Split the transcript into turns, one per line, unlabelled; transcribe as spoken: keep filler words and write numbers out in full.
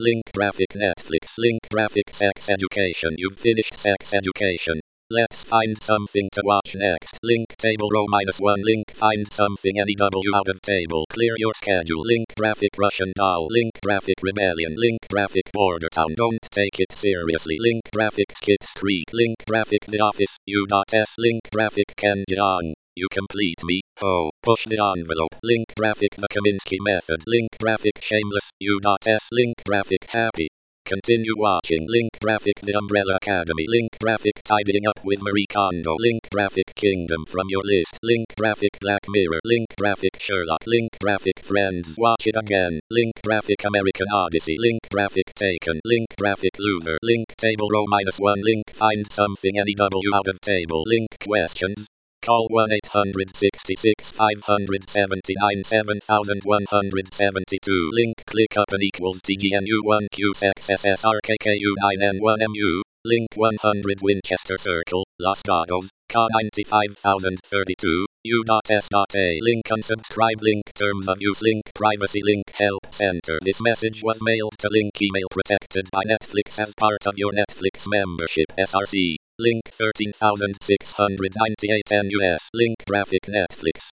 Link graphic Netflix. Link graphic sex education. You've finished sex education. Let's find something to watch next. Link table row minus one. Link find something any W out of table. Clear your schedule. Link graphic Russian doll. Link graphic rebellion. Link graphic border town. Don't take it seriously. Link graphic Skits Creek. Link graphic The Office. U.S. Link graphic Ken Jeong. You complete me. Oh, push the envelope. Link graphic The Kaminsky Method. Link graphic Shameless. U.S. Link graphic Happy. Continue watching. Link graphic The Umbrella Academy. Link graphic Tidying Up with Marie Kondo. Link graphic Kingdom from your list. Link graphic Black Mirror. Link graphic Sherlock. Link graphic Friends. Watch it again. Link graphic American Odyssey. Link graphic Taken. Link graphic Luther. Link table row minus one. Link find something any W out of table. Link questions. Call one eight hundred sixty-six five seventy-nine seven one seven two. Link click up and equals T G N U one Q S S S R K K U nine N one M U. Link one hundred Winchester Circle, Los Gatos, K ninety-five thousand thirty-two, U.S.A. Link unsubscribe. Link terms of use. Link privacy. Link help center. This message was mailed to Link email protected by Netflix as part of your Netflix membership S R C. Link thirteen thousand six hundred ninety-eight N U S. Link graphic Netflix.